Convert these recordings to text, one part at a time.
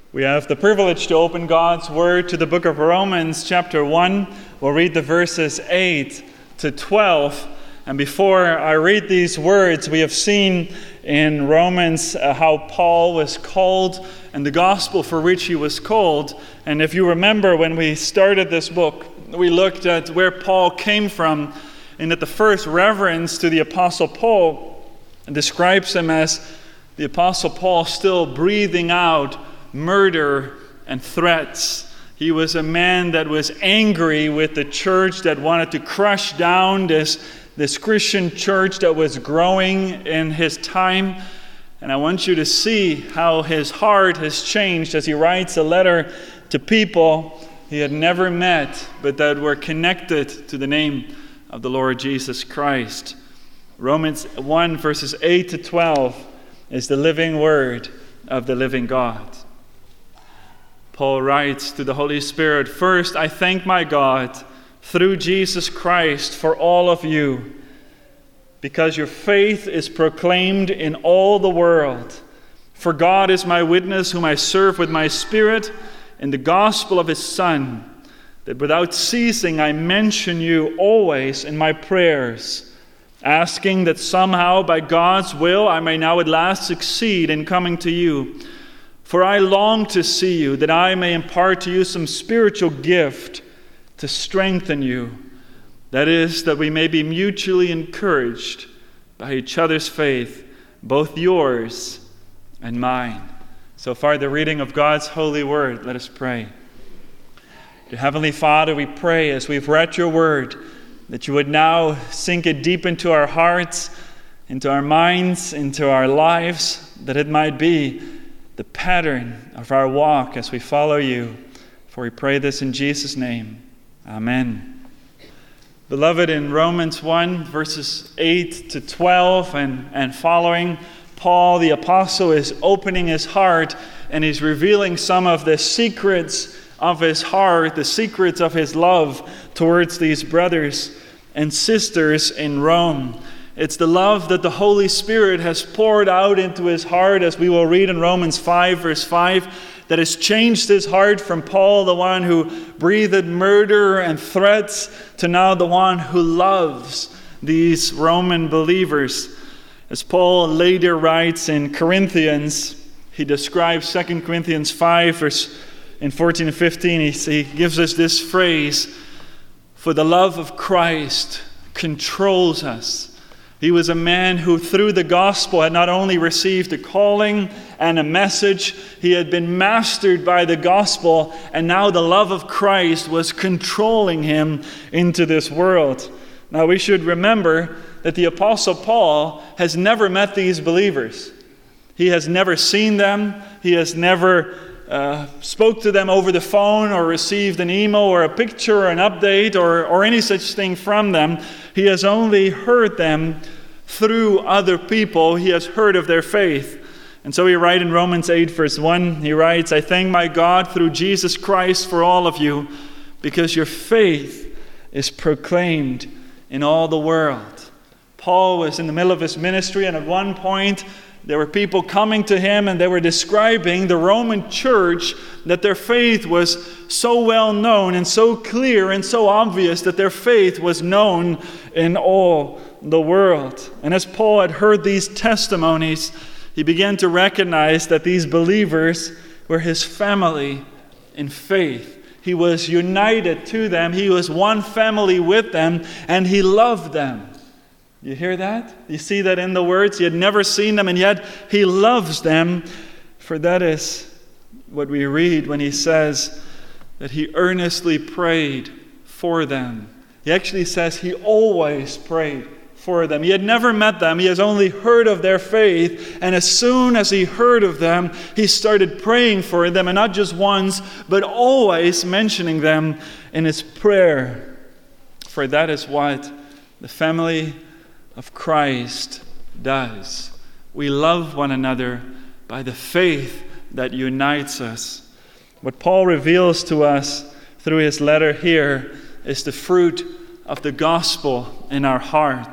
We have the privilege to open God's Word to the book of Romans, chapter 1. We'll read the verses 8 to 12. And before I read these words, we have seen in Romans how Paul was called and the gospel for which he was called. And if you remember, when we started this book, we looked at where Paul came from, and that the first reference to the Apostle Paul describes him as the Apostle Paul still breathing out murder and threats. He was a man that was angry with the church, that wanted to crush down this Christian church that was growing in his time. And I want you to see how his heart has changed as he writes a letter to people he had never met, but that were connected to the name of the Lord Jesus Christ. Romans 1 verses 8 to 12 is the living word of the living God. Paul writes to the Holy Spirit, "First, I thank my God through Jesus Christ for all of you, because your faith is proclaimed in all the world. For God is my witness, whom I serve with my spirit in the gospel of his Son, that without ceasing I mention you always in my prayers, asking that somehow by God's will I may now at last succeed in coming to you. For I long to see you, that I may impart to you some spiritual gift to strengthen you. That is, that we may be mutually encouraged by each other's faith, both yours and mine." So far, the reading of God's holy word. Let us pray. Dear Heavenly Father, we pray as we've read your word, that you would now sink it deep into our hearts, into our minds, into our lives, that it might be the pattern of our walk as we follow you. For we pray this in Jesus' name. Amen. Beloved, in Romans 1, verses 8 to 12 and following, Paul the apostle is opening his heart and he's revealing some of the secrets of his heart, the secrets of his love towards these brothers and sisters in Rome. It's the love that the Holy Spirit has poured out into his heart, as we will read in Romans 5, verse 5, that has changed his heart from Paul, the one who breathed murder and threats, to now the one who loves these Roman believers. As Paul later writes in Corinthians, he describes 2 Corinthians 5, verse in 14 and 15, he gives us this phrase, "For the love of Christ controls us." He was a man who through the gospel had not only received a calling and a message, he had been mastered by the gospel, and now the love of Christ was controlling him into this world. Now we should remember that the Apostle Paul has never met these believers. He has never seen them. He has never spoke to them over the phone or received an email or a picture or an update or any such thing from them. He has only heard them through other people. He has heard of their faith. And so he writes in Romans 8 verse 1, he writes, "I thank my God through Jesus Christ for all of you, because your faith is proclaimed in all the world." Paul was in the middle of his ministry, and at one point there were people coming to him and they were describing the Roman church, that their faith was so well known and so clear and so obvious that their faith was known in all the world. And as Paul had heard these testimonies, he began to recognize that these believers were his family in faith. He was united to them. He was one family with them, and he loved them. You hear that? You see that in the words? He had never seen them, and yet he loves them. For that is what we read when he says that he earnestly prayed for them. He actually says he always prayed for them. He had never met them. He has only heard of their faith. And as soon as he heard of them, he started praying for them. And not just once, but always mentioning them in his prayer. For that is what the family of Christ does. We love one another by the faith that unites us. What Paul reveals to us through his letter here is the fruit of the gospel in our hearts.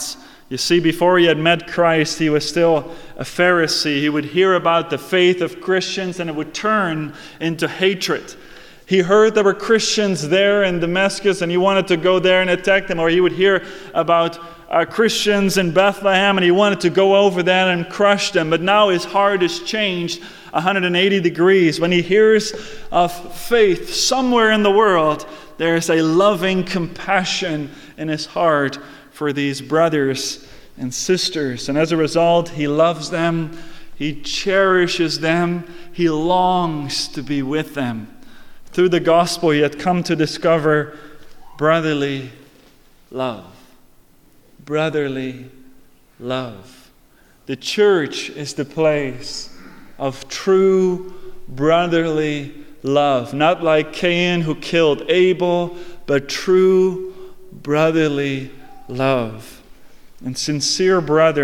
You see, before he had met Christ, he was still a Pharisee. He would hear about the faith of Christians and it would turn into hatred. He heard there were Christians there in Damascus and he wanted to go there and attack them. Or he would hear about Christians in Bethlehem and he wanted to go over there and crush them. But now his heart has changed 180 degrees. When he hears of faith somewhere in the world, there is a loving compassion in his heart for these brothers and sisters. And as a result, he loves them, he cherishes them, he longs to be with them. Through the gospel, he had come to discover brotherly love. Brotherly love. The church is the place of true brotherly love. Not like Cain who killed Abel, but true brotherly love. And sincere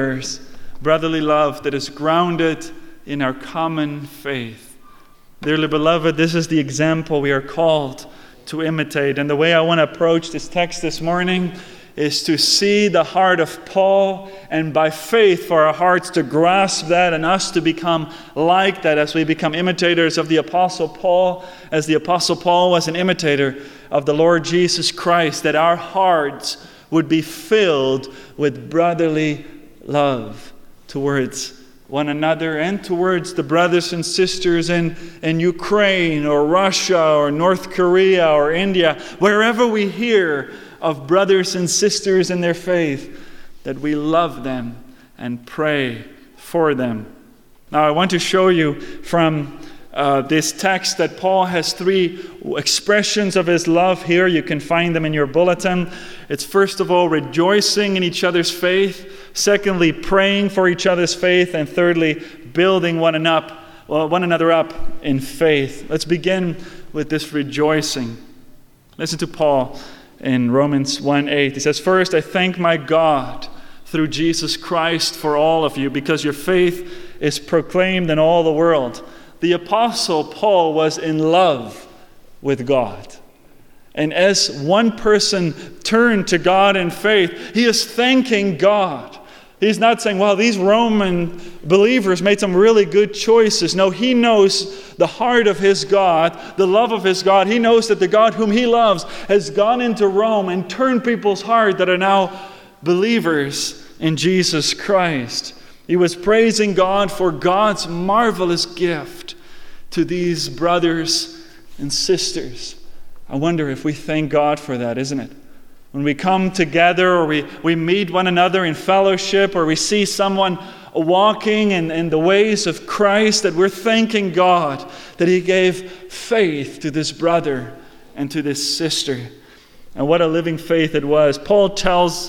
brotherly love that is grounded in our common faith. Dearly beloved, this is the example we are called to imitate. And the way I want to approach this text this morning is to see the heart of Paul, and by faith for our hearts to grasp that and us to become like that as we become imitators of the Apostle Paul, as the Apostle Paul was an imitator of the Lord Jesus Christ, that our hearts would be filled with brotherly love towards one another and towards the brothers and sisters in Ukraine or Russia or North Korea or India, wherever we hear of brothers and sisters in their faith, that we love them and pray for them. Now I want to show you from this text that Paul has 3 expressions of his love here. You can find them in your bulletin. It's first of all rejoicing in each other's faith. Secondly, praying for each other's faith. And thirdly, building one another up in faith. Let's begin with this rejoicing. Listen to Paul in Romans 1:8. He says, "First, I thank my God through Jesus Christ for all of you, because your faith is proclaimed in all the world." The Apostle Paul was in love with God. And as one person turned to God in faith, he is thanking God. He's not saying, well, these Roman believers made some really good choices. No, he knows the heart of his God, the love of his God. He knows that the God whom he loves has gone into Rome and turned people's heart that are now believers in Jesus Christ. He was praising God for God's marvelous gift to these brothers and sisters. I wonder if we thank God for that, isn't it? When we come together or we meet one another in fellowship or we see someone walking in the ways of Christ, that we're thanking God that He gave faith to this brother and to this sister. And what a living faith it was. Paul tells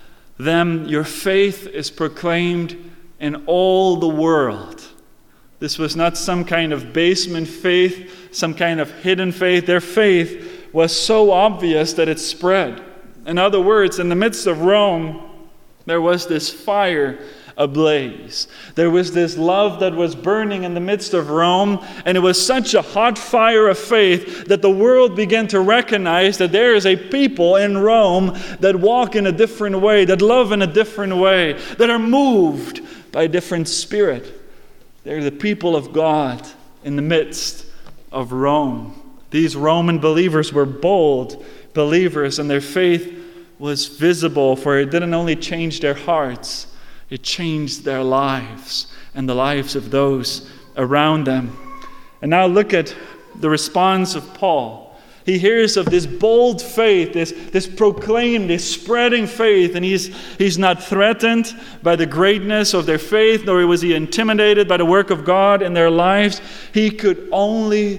them, your faith is proclaimed in all the world. This was not some kind of basement faith, some kind of hidden faith. Their faith was so obvious that it spread. In other words, in the midst of Rome, there was this fire ablaze. There was this love that was burning in the midst of Rome, and it was such a hot fire of faith that the world began to recognize that there is a people in Rome that walk in a different way, that love in a different way, that are moved by a different spirit. They're the people of God in the midst of Rome. These Roman believers were bold believers, and their faith was visible, for it didn't only change their hearts, it changed their lives and the lives of those around them. And now look at the response of Paul. He hears of this bold faith, this proclaimed, this spreading faith, and he's not threatened by the greatness of their faith, nor was he intimidated by the work of God in their lives. He could only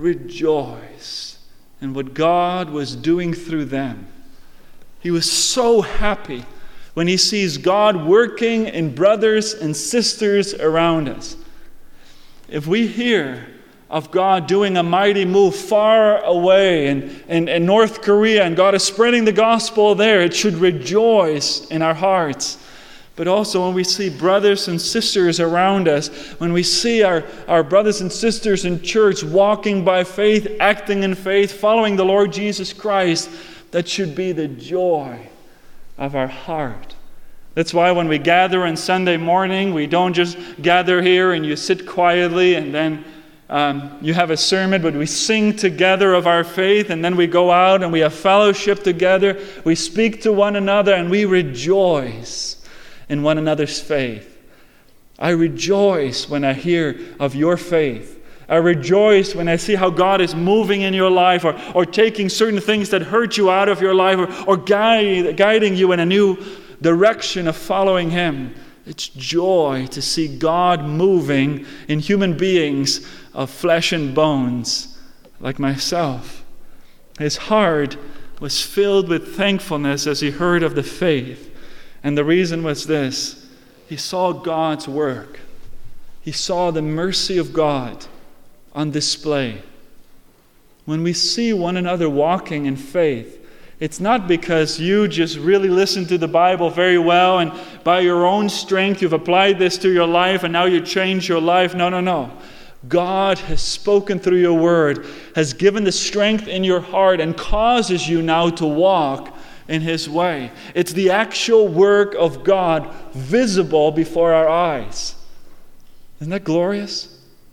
rejoice in what God was doing through them. He was so happy when he sees God working in brothers and sisters around us. If we hear of God doing a mighty move far away in North Korea, and God is spreading the gospel there, it should rejoice in our hearts. But also when we see brothers and sisters around us, when we see our brothers and sisters in church walking by faith, acting in faith, following the Lord Jesus Christ, that should be the joy of our heart. That's why when we gather on Sunday morning, we don't just gather here and you sit quietly and then you have a sermon, but we sing together of our faith, and then we go out and we have fellowship together. We speak to one another and we rejoice in one another's faith. I rejoice when I hear of your faith. I rejoice when I see how God is moving in your life, or taking certain things that hurt you out of your life, or guiding you in a new direction of following Him. It's joy to see God moving in human beings of flesh and bones like myself. His heart was filled with thankfulness as he heard of the faith. And the reason was this: he saw God's work. He saw the mercy of God on display. When we see one another walking in faith, it's not because you just really listened to the Bible very well and by your own strength you've applied this to your life and now you change your life. No. God has spoken through your word, has given the strength in your heart and causes you now to walk in His way. It's the actual work of God visible before our eyes. Isn't that glorious?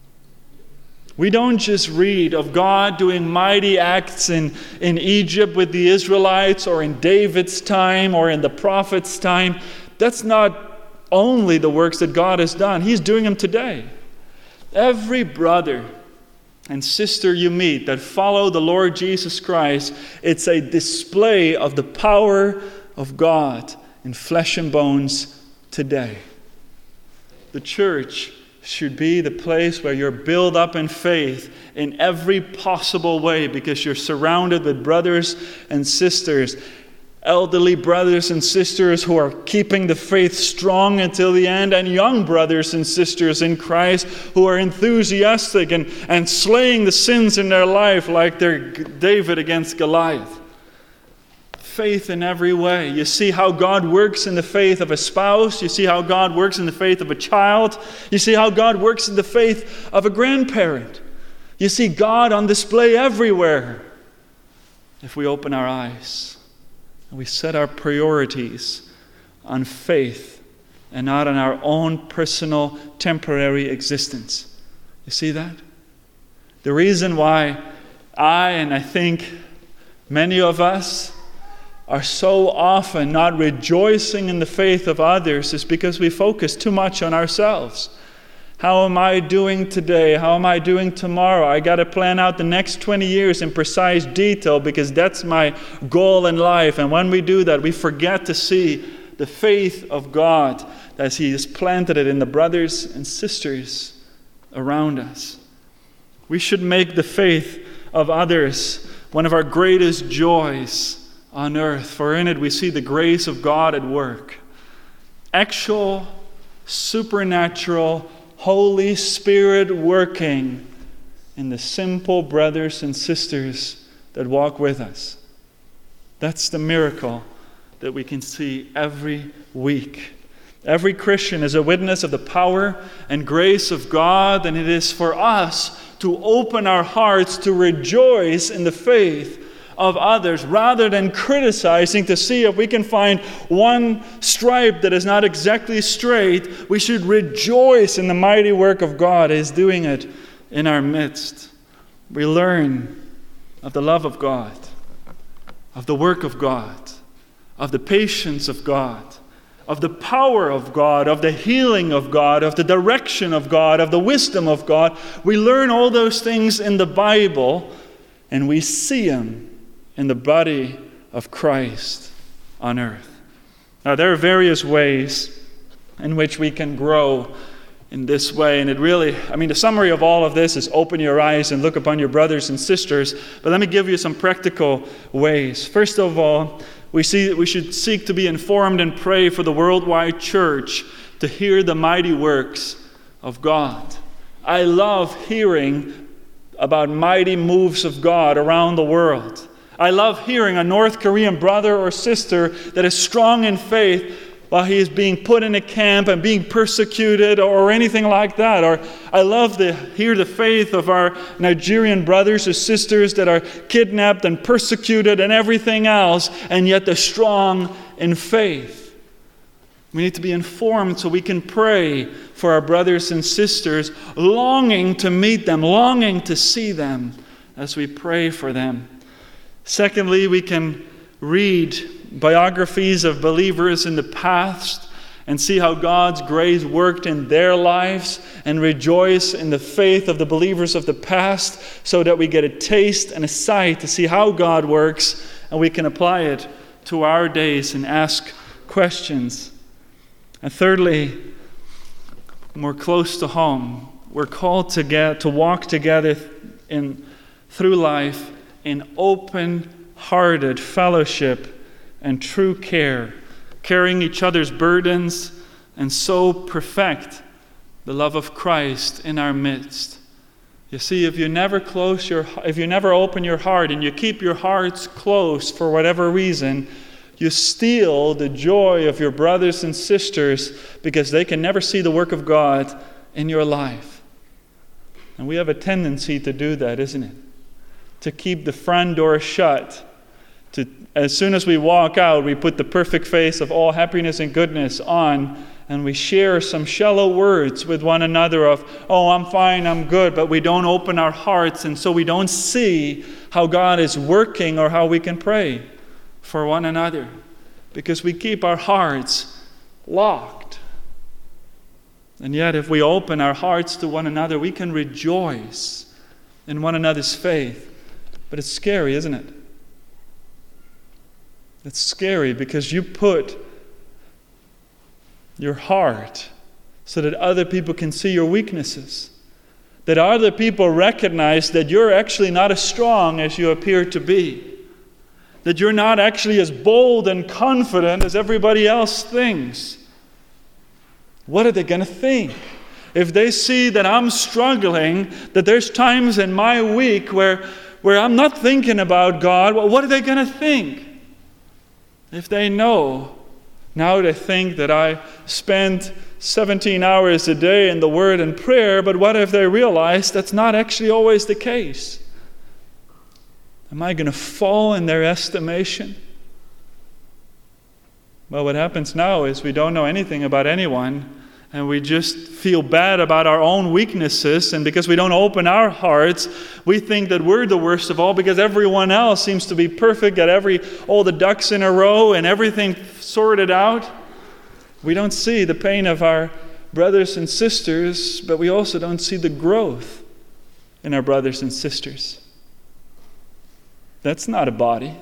We don't just read of God doing mighty acts in Egypt with the Israelites, or in David's time, or in the prophet's time. That's not only the works that God has done. He's doing them today. Every brother and sister you meet that follow the Lord Jesus Christ, it's a display of the power of God in flesh and bones today. The church should be the place where you're built up in faith in every possible way, because you're surrounded with brothers and sisters, elderly brothers and sisters who are keeping the faith strong until the end, and young brothers and sisters in Christ who are enthusiastic and slaying the sins in their life like they're David against Goliath. Faith in every way. You see how God works in the faith of a spouse. You see how God works in the faith of a child. You see how God works in the faith of a grandparent. You see God on display everywhere. If we open our eyes and we set our priorities on faith and not on our own personal temporary existence. You see that? The reason why I think many of us are so often not rejoicing in the faith of others is because we focus too much on ourselves. How am I doing today? How am I doing tomorrow? I got to plan out the next 20 years in precise detail because that's my goal in life. And when we do that, we forget to see the faith of God as He has planted it in the brothers and sisters around us. We should make the faith of others one of our greatest joys on earth, for in it we see the grace of God at work. Actual, supernatural, Holy Spirit working in the simple brothers and sisters that walk with us. That's the miracle that we can see every week. Every Christian is a witness of the power and grace of God, and it is for us to open our hearts to rejoice in the faith of others, rather than criticizing to see if we can find one stripe that is not exactly straight. We should rejoice in the mighty work of God as doing it in our midst. We learn of the love of God, of the work of God, of the patience of God, of the power of God, of the healing of God, of the direction of God, of the wisdom of God. We learn all those things in the Bible, and we see them in the body of Christ on earth. Now, there are various ways in which we can grow in this way. And the summary of all of this is open your eyes and look upon your brothers and sisters. But let me give you some practical ways. First of all, we see that we should seek to be informed and pray for the worldwide church to hear the mighty works of God. I love hearing about mighty moves of God around the world. I love hearing a North Korean brother or sister that is strong in faith while he is being put in a camp and being persecuted or anything like that. Or I love to hear the faith of our Nigerian brothers or sisters that are kidnapped and persecuted and everything else, and yet they're strong in faith. We need to be informed so we can pray for our brothers and sisters, longing to meet them, longing to see them as we pray for them. Secondly, we can read biographies of believers in the past and see how God's grace worked in their lives and rejoice in the faith of the believers of the past so that we get a taste and a sight to see how God works and we can apply it to our days and ask questions. And thirdly, more close to home, we're called to walk together through life in open-hearted fellowship and true care, carrying each other's burdens, and so perfect the love of Christ in our midst. You see, if you never open your heart and you keep your hearts closed for whatever reason, you steal the joy of your brothers and sisters because they can never see the work of God in your life. And we have a tendency to do that, isn't it? To keep the front door shut. As soon as we walk out, we put the perfect face of all happiness and goodness on, and we share some shallow words with one another of, oh, I'm fine, I'm good, but we don't open our hearts, and so we don't see how God is working or how we can pray for one another, because we keep our hearts locked. And yet, if we open our hearts to one another, we can rejoice in one another's faith. But it's scary, isn't it? It's scary because you put your heart so that other people can see your weaknesses, that other people recognize that you're actually not as strong as you appear to be, that you're not actually as bold and confident as everybody else thinks. What are they going to think? If they see that I'm struggling, that there's times in my week where I'm not thinking about God, well, what are they going to think? If they know, now they think that I spend 17 hours a day in the Word and prayer, but what if they realize that's not actually always the case? Am I going to fall in their estimation? Well, what happens now is we don't know anything about anyone, and we just feel bad about our own weaknesses, and because we don't open our hearts, we think that we're the worst of all because everyone else seems to be perfect, got all the ducks in a row and everything sorted out. We don't see the pain of our brothers and sisters, but we also don't see the growth in our brothers and sisters. That's not a body.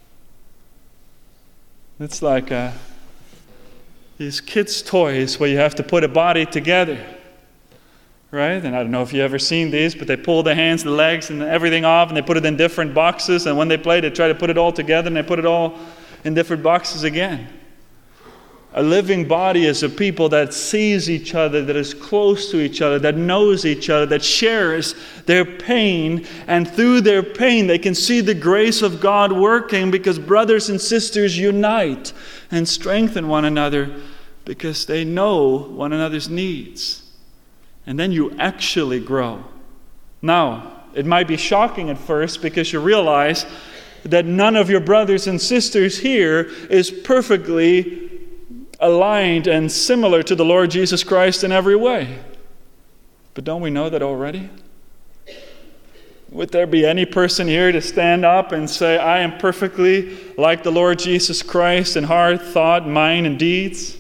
It's like these kids' toys where you have to put a body together, right? And I don't know if you've ever seen these, but they pull the hands, the legs, and everything off, and they put it in different boxes, and when they play, they try to put it all together, and they put it all in different boxes again. A living body is a people that sees each other, that is close to each other, that knows each other, that shares their pain, and through their pain they can see the grace of God working because brothers and sisters unite and strengthen one another because they know one another's needs. And then you actually grow. Now, it might be shocking at first because you realize that none of your brothers and sisters here is perfectly aligned and similar to the Lord Jesus Christ in every way. But don't we know that already? Would there be any person here to stand up and say, I am perfectly like the Lord Jesus Christ in heart, thought, mind, and deeds?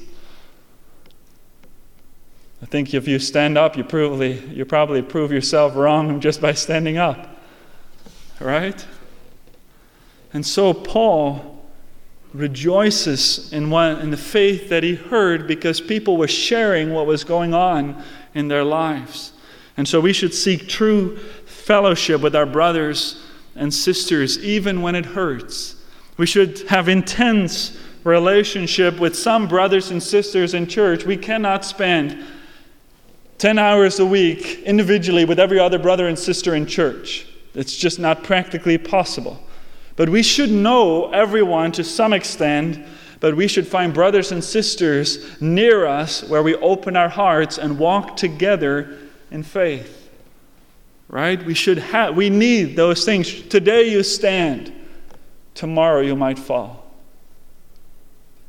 I think if you stand up, you probably prove yourself wrong just by standing up. Right? And so Paul rejoices in the faith that he heard because people were sharing what was going on in their lives. And so we should seek true fellowship with our brothers and sisters even when it hurts. We should have intense relationship with some brothers and sisters in church. We cannot spend 10 hours a week individually with every other brother and sister in church. It's just not practically possible. But we should know everyone to some extent, but we should find brothers and sisters near us where we open our hearts and walk together in faith. Right? We need those things. Today you stand, tomorrow you might fall.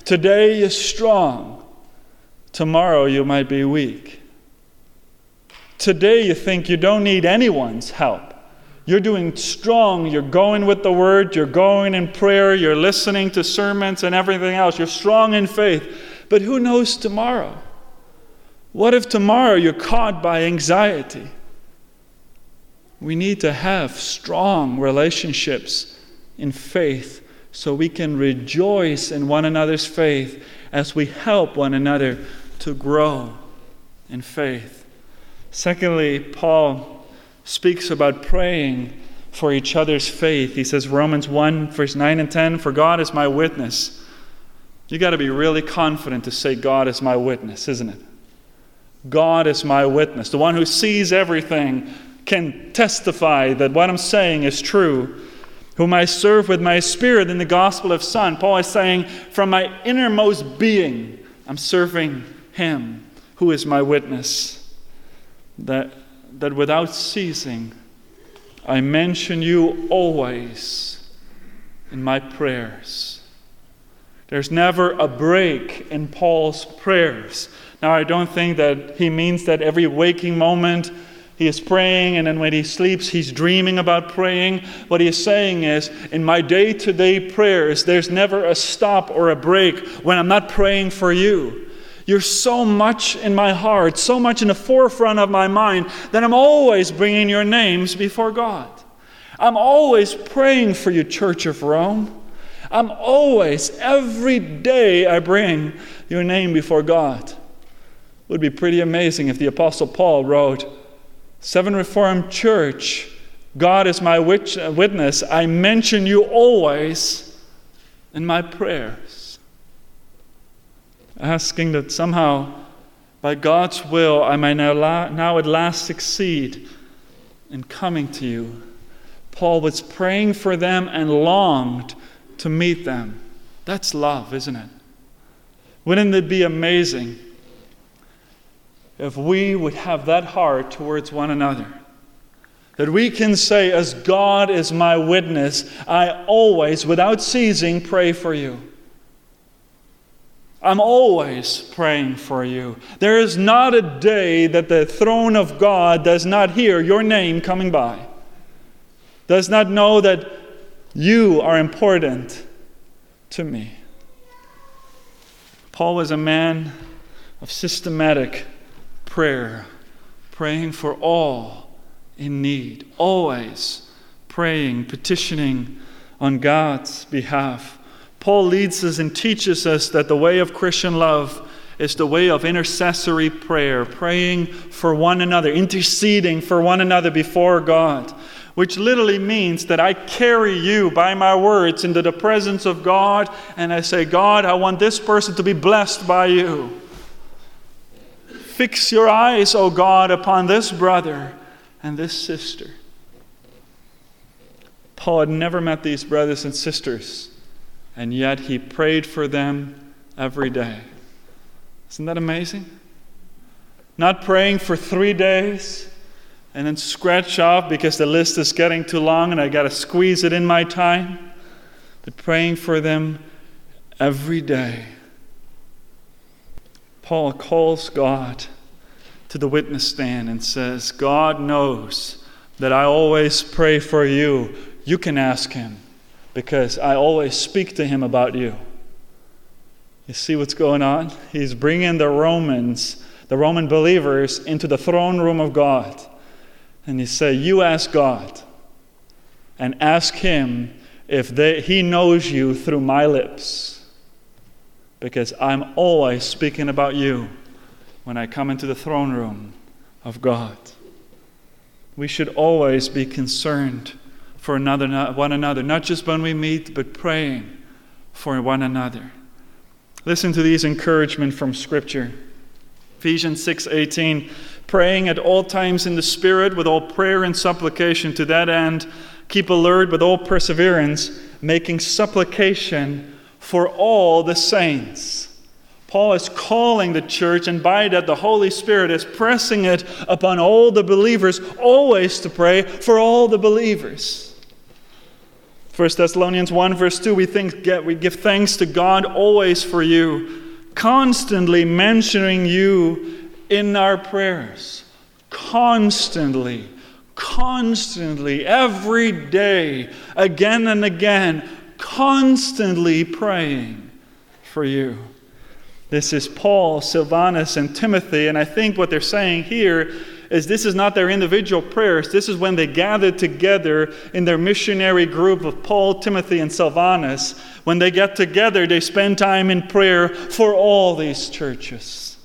Today you're strong. Tomorrow you might be weak. Today you think you don't need anyone's help. You're doing strong. You're going with the Word. You're going in prayer. You're listening to sermons and everything else. You're strong in faith. But who knows tomorrow? What if tomorrow you're caught by anxiety? We need to have strong relationships in faith so we can rejoice in one another's faith as we help one another to grow in faith. Secondly, Paul speaks about praying for each other's faith. He says, Romans 1, verse 9 and 10, "For God is my witness." You got to be really confident to say, God is my witness, isn't it? God is my witness. The one who sees everything can testify that what I'm saying is true. Whom I serve with my spirit in the gospel of Son. Paul is saying, from my innermost being, I'm serving him who is my witness. That without ceasing, I mention you always in my prayers. There's never a break in Paul's prayers. Now, I don't think that he means that every waking moment he is praying, and then when he sleeps, he's dreaming about praying. What he is saying is, in my day-to-day prayers, there's never a stop or a break when I'm not praying for you. You're so much in my heart, so much in the forefront of my mind, that I'm always bringing your names before God. I'm always praying for you, Church of Rome. I'm always, every day, I bring your name before God. It would be pretty amazing if the Apostle Paul wrote, Seven Reformed Church, God is my witness. I mention you always in my prayers. Asking that somehow, by God's will, I may now at last succeed in coming to you. Paul was praying for them and longed to meet them. That's love, isn't it? Wouldn't it be amazing if we would have that heart towards one another? That we can say, as God is my witness, I always, without ceasing, pray for you. I'm always praying for you. There is not a day that the throne of God does not hear your name coming by. Does not know that you are important to me. Paul was a man of systematic prayer, praying for all in need, always praying, petitioning on God's behalf. Paul leads us and teaches us that the way of Christian love is the way of intercessory prayer, praying for one another, interceding for one another before God, which literally means that I carry you by my words into the presence of God, and I say, God, I want this person to be blessed by you. Fix your eyes, O God, upon this brother and this sister. Paul had never met these brothers and sisters, and yet he prayed for them every day. Isn't that amazing? Not praying for 3 days and then scratch off because the list is getting too long and I got to squeeze it in my time, but praying for them every day. Paul calls God to the witness stand and says, God knows that I always pray for you. You can ask him, because I always speak to him about you. You see what's going on? He's bringing the Roman believers into the throne room of God. And he said, you ask God and ask him if he knows you through my lips, because I'm always speaking about you when I come into the throne room of God. We should always be concerned for one another, not just when we meet, but praying for one another. Listen to these encouragement from Scripture. Ephesians 6:18, praying at all times in the Spirit with all prayer and supplication. To that end, keep alert with all perseverance, making supplication for all the saints. Paul is calling the church, and by that the Holy Spirit is pressing it upon all the believers always to pray for all the believers. 1 Thessalonians 1 verse 2, we give thanks to God always for you, constantly mentioning you in our prayers. Constantly, every day, again and again, constantly praying for you. This is Paul, Silvanus, and Timothy, and I think what they're saying here is this is not their individual prayers. This is when they gathered together in their missionary group of Paul, Timothy, and Silvanus. When they get together, they spend time in prayer for all these churches.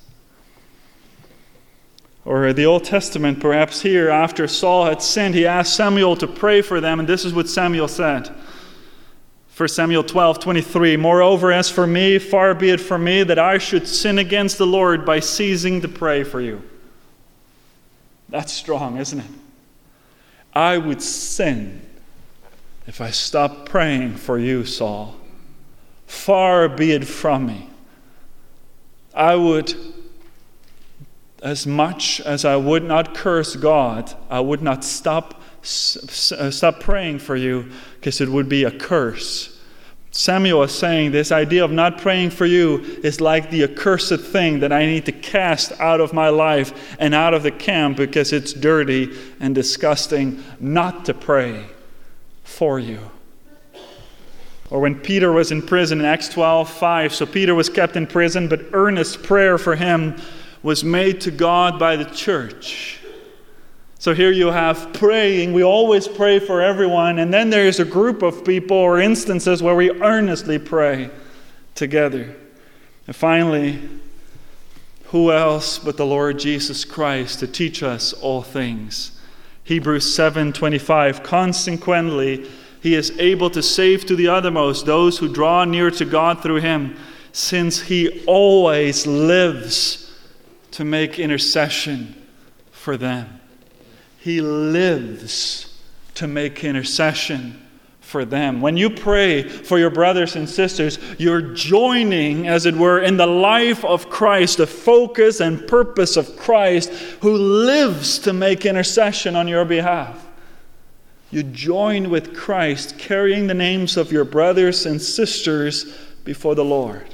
Or the Old Testament, perhaps here, after Saul had sinned, he asked Samuel to pray for them, and this is what Samuel said. 1 Samuel 12:23, "Moreover, as for me, far be it from me that I should sin against the Lord by ceasing to pray for you." That's strong, isn't it? I would sin if I stopped praying for you, Saul. Far be it from me. I would, as much as I would not curse God, I would not stop praying for you, because it would be a curse. Samuel is saying this idea of not praying for you is like the accursed thing that I need to cast out of my life and out of the camp because it's dirty and disgusting not to pray for you. Or when Peter was in prison in Acts 12:5, so Peter was kept in prison, but earnest prayer for him was made to God by the church. So here you have praying. We always pray for everyone. And then there's a group of people or instances where we earnestly pray together. And finally, who else but the Lord Jesus Christ to teach us all things? Hebrews 7:25, "Consequently, he is able to save to the uttermost those who draw near to God through him, since he always lives to make intercession for them." He lives to make intercession for them. When you pray for your brothers and sisters, you're joining, as it were, in the life of Christ, the focus and purpose of Christ, who lives to make intercession on your behalf. You join with Christ, carrying the names of your brothers and sisters before the Lord.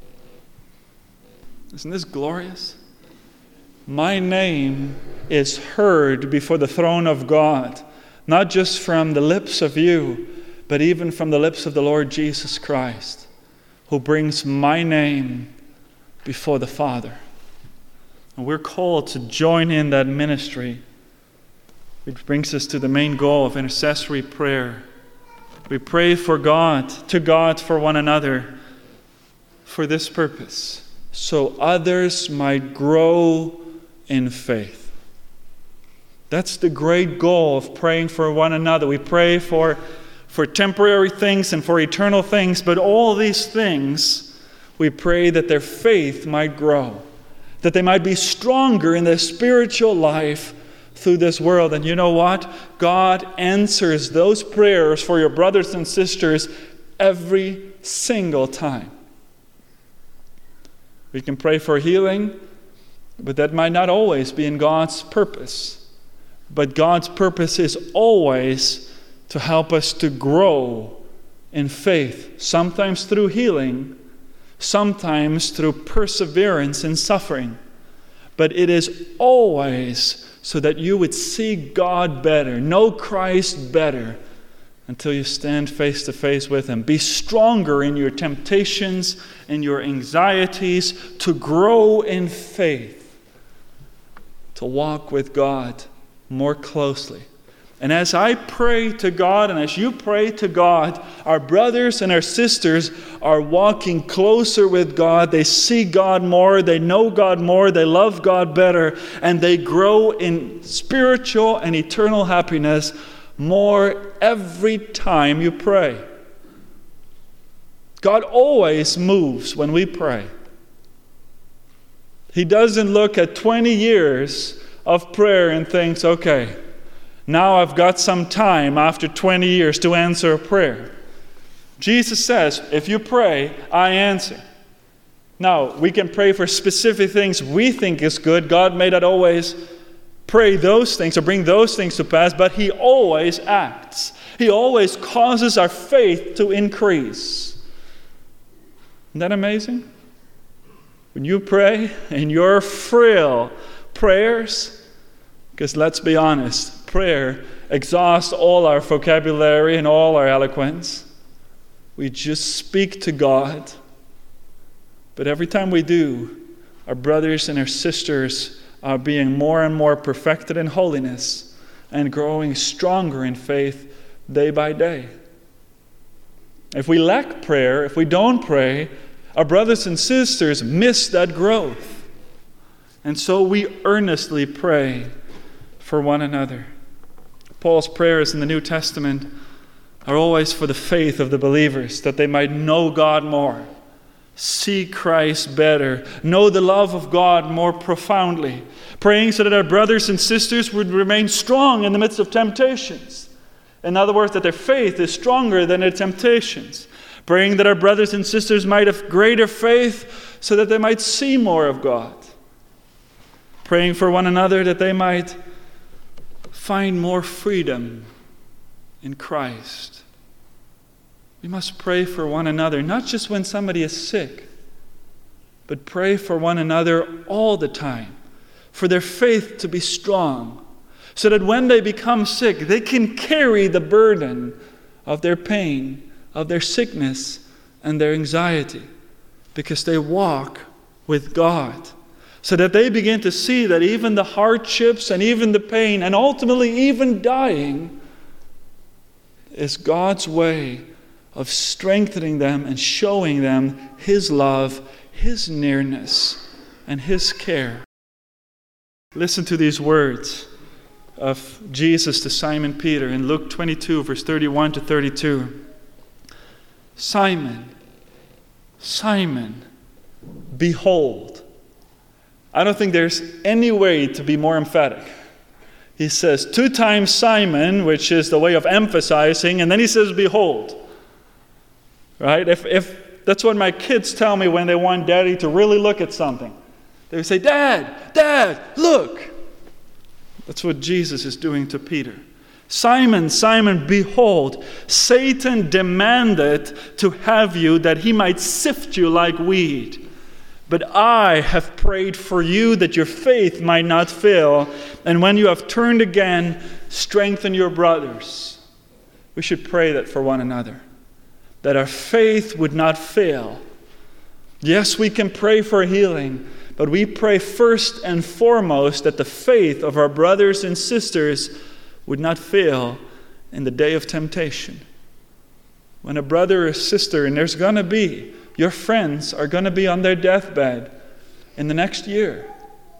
Isn't this glorious? My name is heard before the throne of God, not just from the lips of you, but even from the lips of the Lord Jesus Christ, who brings my name before the Father. And we're called to join in that ministry, which brings us to the main goal of intercessory prayer. We pray to God for one another for this purpose, so others might grow in faith. That's the great goal of praying for one another. We pray for temporary things and for eternal things, but all these things, we pray that their faith might grow, that they might be stronger in their spiritual life through this world. And you know what? God answers those prayers for your brothers and sisters every single time. We can pray for healing, but that might not always be in God's purpose. But God's purpose is always to help us to grow in faith, sometimes through healing, sometimes through perseverance in suffering. But it is always so that you would see God better, know Christ better, until you stand face to face with Him. Be stronger in your temptations and your anxieties, to grow in faith, to walk with God more closely. And as I pray to God, and as you pray to God, our brothers and our sisters are walking closer with God. They see God more, they know God more, they love God better, and they grow in spiritual and eternal happiness more every time you pray. God always moves when we pray. He doesn't look at 20 years of prayer and thinks, okay, now I've got some time after 20 years to answer a prayer. Jesus says, if you pray, I answer. Now, we can pray for specific things we think is good. God may not always pray those things or bring those things to pass, but He always acts. He always causes our faith to increase. Isn't that amazing? When you pray in your frail prayers, because let's be honest, prayer exhausts all our vocabulary and all our eloquence. We just speak to God. But every time we do, our brothers and our sisters are being more and more perfected in holiness and growing stronger in faith day by day. If we lack prayer, if we don't pray, our brothers and sisters miss that growth. And so we earnestly pray for one another. Paul's prayers in the New Testament are always for the faith of the believers, that they might know God more, see Christ better, know the love of God more profoundly, praying so that our brothers and sisters would remain strong in the midst of temptations. In other words, that their faith is stronger than their temptations. Praying that our brothers and sisters might have greater faith so that they might see more of God. Praying for one another that they might find more freedom in Christ. We must pray for one another, not just when somebody is sick, but pray for one another all the time, for their faith to be strong, so that when they become sick, they can carry the burden of their pain, of their sickness, and their anxiety, because they walk with God. So that they begin to see that even the hardships and even the pain and ultimately even dying is God's way of strengthening them and showing them His love, His nearness, and His care. Listen to these words of Jesus to Simon Peter in Luke 22, verse 31 to 32. Simon, Simon, behold. I don't think there's any way to be more emphatic. He says 2 times Simon, which is the way of emphasizing, and then he says behold. Right? If that's what my kids tell me when they want Daddy to really look at something. They say, Dad, look. That's what Jesus is doing to Peter. Simon, Simon, behold, Satan demanded to have you that he might sift you like wheat. But I have prayed for you that your faith might not fail. And when you have turned again, strengthen your brothers. We should pray that for one another, that our faith would not fail. Yes, we can pray for healing, but we pray first and foremost that the faith of our brothers and sisters would not fail in the day of temptation. When a brother or sister, and there's going to be, your friends are going to be on their deathbed in the next year.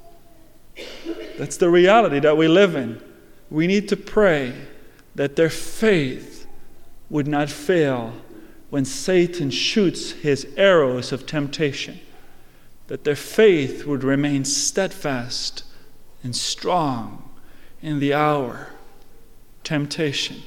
That's the reality that we live in. We need to pray that their faith would not fail when Satan shoots his arrows of temptation. That their faith would remain steadfast and strong in the hour of temptation.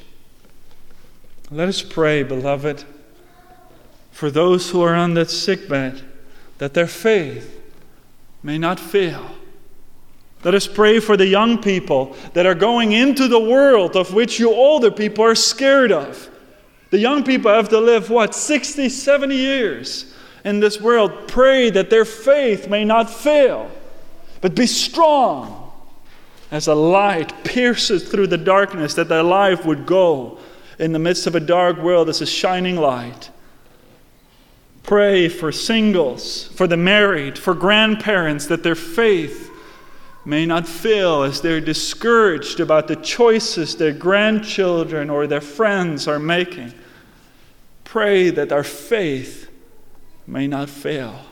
Let us pray, beloved, for those who are on that sickbed, that their faith may not fail. Let us pray for the young people that are going into the world of which you older people are scared of. The young people have to live, 60, 70 years in this world. Pray that their faith may not fail, but be strong as a light pierces through the darkness, that their life would go in the midst of a dark world as a shining light. Pray for singles, for the married, for grandparents, that their faith may not fail as they're discouraged about the choices their grandchildren or their friends are making. Pray that our faith may not fail.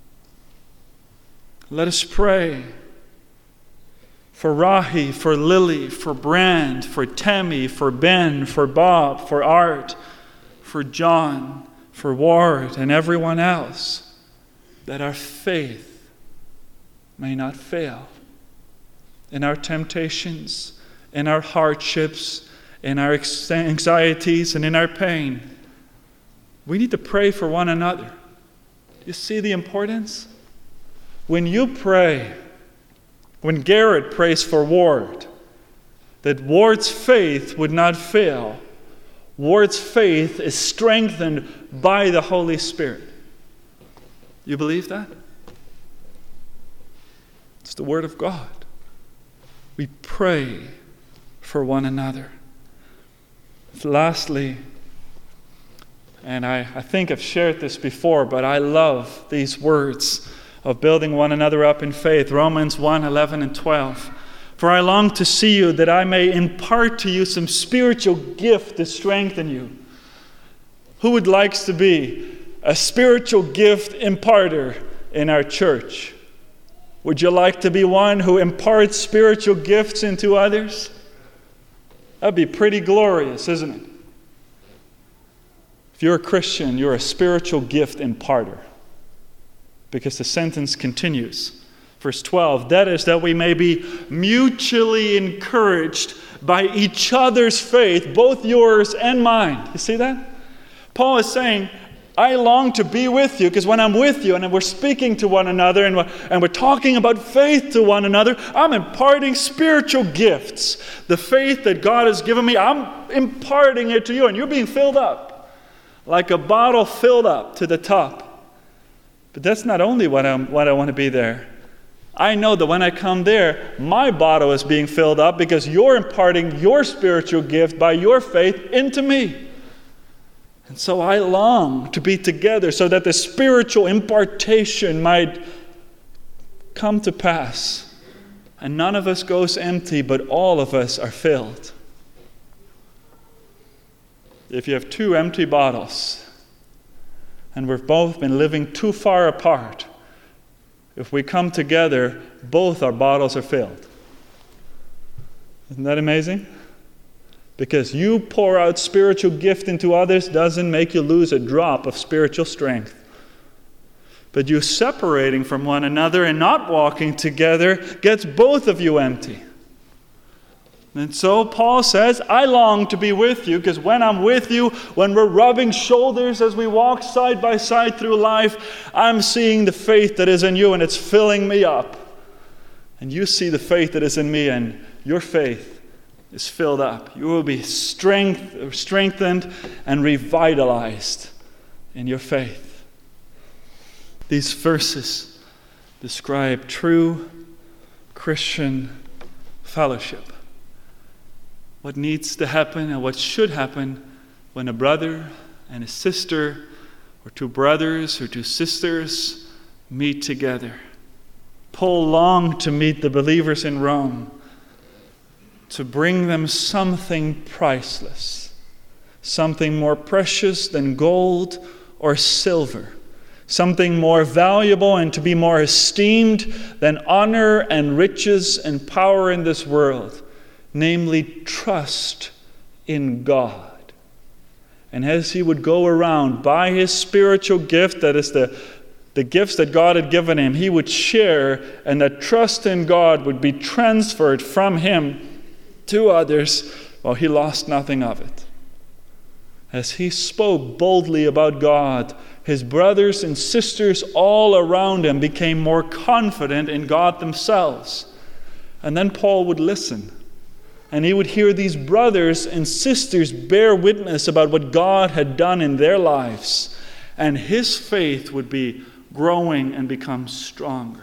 Let us pray for Rahi, for Lily, for Brand, for Tammy, for Ben, for Bob, for Art, for John, for Ward, and everyone else, that our faith may not fail in our temptations, in our hardships, in our anxieties, and in our pain. We need to pray for one another. You see the importance? When you pray When Garrett prays for Ward, that Ward's faith would not fail. Ward's faith is strengthened by the Holy Spirit. You believe that? It's the Word of God. We pray for one another. Lastly, and I think I've shared this before, but I love these words of building one another up in faith. Romans 1:11 and 12. For I long to see you, that I may impart to you some spiritual gift to strengthen you. Who would like to be a spiritual gift imparter in our church? Would you like to be one who imparts spiritual gifts into others? That'd be pretty glorious, isn't it? If you're a Christian, you're a spiritual gift imparter. Because the sentence continues. Verse 12, that is, that we may be mutually encouraged by each other's faith, both yours and mine. You see that? Paul is saying, I long to be with you, because when I'm with you and we're speaking to one another and we're talking about faith to one another, I'm imparting spiritual gifts. The faith that God has given me, I'm imparting it to you, and you're being filled up like a bottle filled up to the top. But that's not only what I want to be there. I know that when I come there, my bottle is being filled up because you're imparting your spiritual gift by your faith into me. And so I long to be together so that the spiritual impartation might come to pass. And none of us goes empty, but all of us are filled. If you have two empty bottles, and we've both been living too far apart, if we come together, both our bottles are filled. Isn't that amazing? Because you pour out spiritual gift into others doesn't make you lose a drop of spiritual strength. But you separating from one another and not walking together gets both of you empty. And so Paul says, I long to be with you, because when I'm with you, when we're rubbing shoulders as we walk side by side through life, I'm seeing the faith that is in you, and it's filling me up. And you see the faith that is in me, and your faith is filled up. You will be strengthened and revitalized in your faith. These verses describe true Christian fellowship. What needs to happen and what should happen when a brother and a sister, or two brothers or two sisters, meet together. Paul longed to meet the believers in Rome, to bring them something priceless, something more precious than gold or silver, something more valuable and to be more esteemed than honor and riches and power in this world. Namely, trust in God. And as he would go around by his spiritual gift, that is the gifts that God had given him, he would share, and that trust in God would be transferred from him to others, while he lost nothing of it. As he spoke boldly about God, his brothers and sisters all around him became more confident in God themselves. And then Paul would listen. And he would hear these brothers and sisters bear witness about what God had done in their lives. And his faith would be growing and become stronger.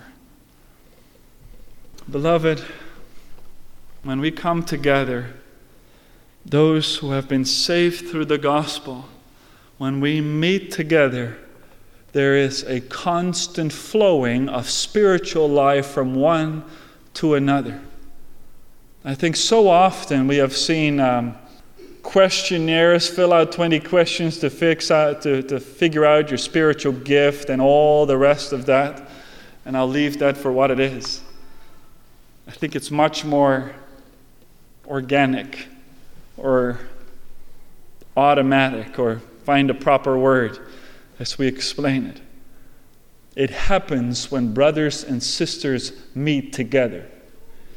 Beloved, when we come together, those who have been saved through the gospel, when we meet together, there is a constant flowing of spiritual life from one to another. I think so often we have seen questionnaires, fill out 20 questions to figure out your spiritual gift and all the rest of that. And I'll leave that for what it is. I think it's much more organic or automatic, or find a proper word as we explain it. It happens when brothers and sisters meet together.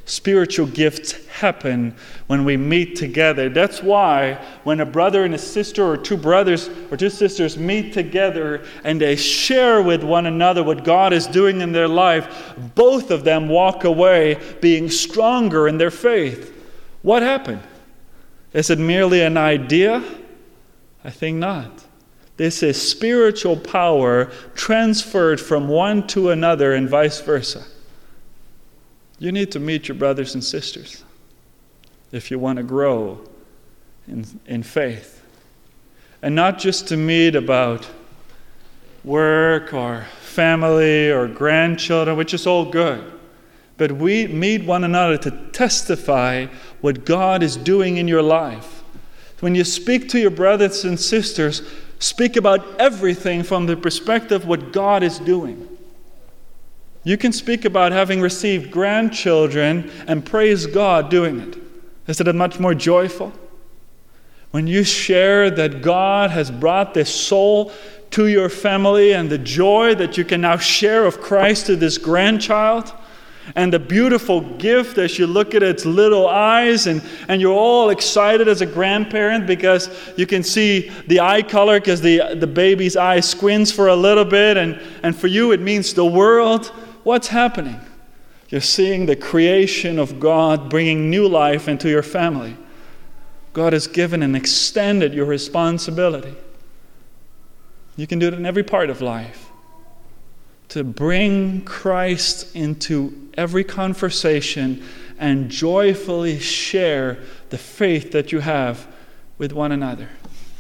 Spiritual gifts happen when we meet together. That's why when a brother and a sister, or two brothers or two sisters meet together and they share with one another what God is doing in their life, both of them walk away being stronger in their faith. What happened? Is it merely an idea? I think not. This is spiritual power transferred from one to another and vice versa. You need to meet your brothers and sisters if you want to grow in faith. And not just to meet about work or family or grandchildren, which is all good. But we meet one another to testify what God is doing in your life. When you speak to your brothers and sisters, speak about everything from the perspective of what God is doing. You can speak about having received grandchildren and praise God doing it. Isn't it much more joyful? When you share that God has brought this soul to your family and the joy that you can now share of Christ to this grandchild, and the beautiful gift as you look at its little eyes, and you're all excited as a grandparent because you can see the eye color because the baby's eye squints for a little bit, and for you it means the world. What's happening? You're seeing the creation of God bringing new life into your family. God has given and extended your responsibility. You can do it in every part of life. To bring Christ into every conversation and joyfully share the faith that you have with one another.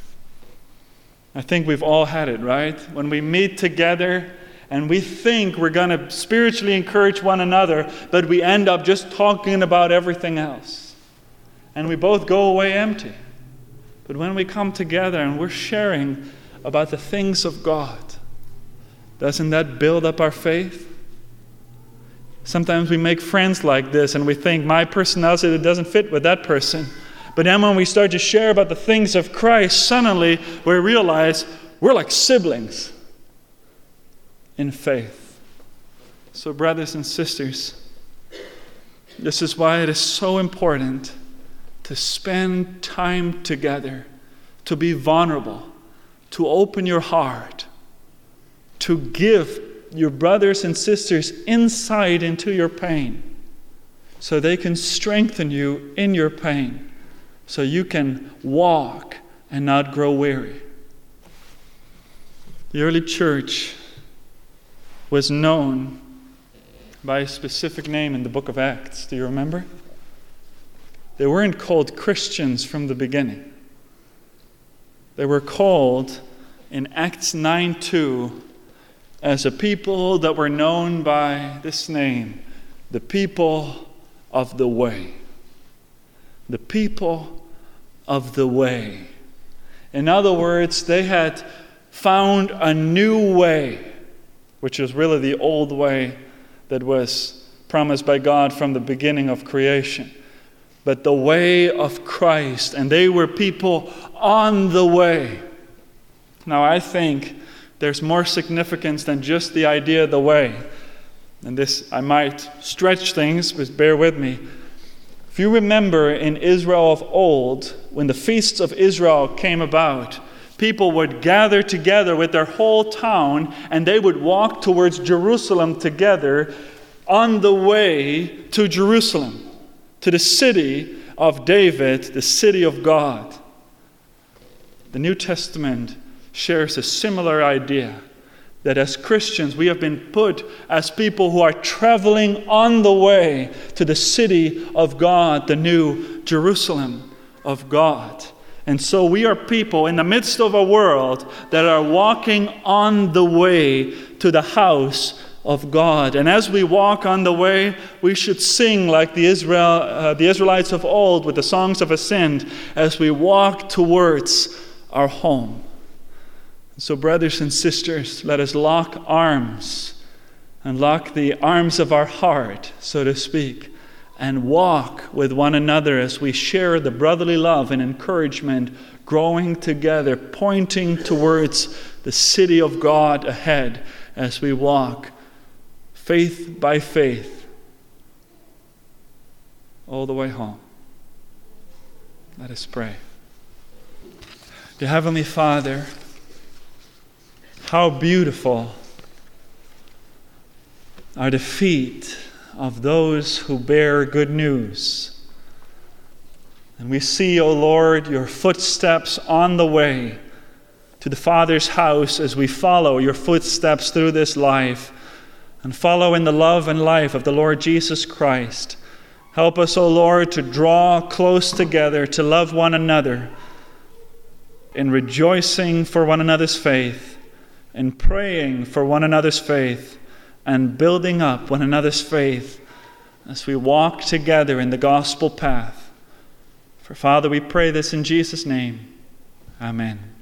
I think we've all had it, right? When we meet together and we think we're going to spiritually encourage one another, but we end up just talking about everything else. And we both go away empty. But when we come together and we're sharing about the things of God, doesn't that build up our faith? Sometimes we make friends like this and we think my personality doesn't fit with that person. But then when we start to share about the things of Christ, suddenly we realize we're like siblings in faith. So brothers and sisters, this is why it is so important to spend time together, to be vulnerable, to open your heart, to give your brothers and sisters insight into your pain so they can strengthen you in your pain, so you can walk and not grow weary. The early church was known by a specific name in the book of Acts. Do you remember? They weren't called Christians from the beginning. They were called in Acts 9:2 as a people that were known by this name, the people of the way. The people of the way. In other words, they had found a new way, which is really the old way that was promised by God from the beginning of creation. But the way of Christ, and they were people on the way. Now I think there's more significance than just the idea of the way. And this, I might stretch things, but bear with me. If you remember in Israel of old, when the feasts of Israel came about, people would gather together with their whole town and they would walk towards Jerusalem together on the way to Jerusalem, to the city of David, the city of God. The New Testament shares a similar idea, that as Christians we have been put as people who are traveling on the way to the city of God, the new Jerusalem of God. And so we are people in the midst of a world that are walking on the way to the house of God. And as we walk on the way, we should sing like the Israelites of old with the songs of ascent as we walk towards our home. So brothers and sisters, let us lock arms and lock the arms of our heart, so to speak, and walk with one another as we share the brotherly love and encouragement, growing together, pointing towards the city of God ahead as we walk faith by faith all the way home. Let us pray. Dear Heavenly Father, how beautiful are the feet of those who bear good news. And we see, O Lord, your footsteps on the way to the Father's house as we follow your footsteps through this life and follow in the love and life of the Lord Jesus Christ. Help us, O Lord, to draw close together, to love one another, in rejoicing for one another's faith, in praying for one another's faith, and building up one another's faith as we walk together in the gospel path. For Father, we pray this in Jesus' name. Amen.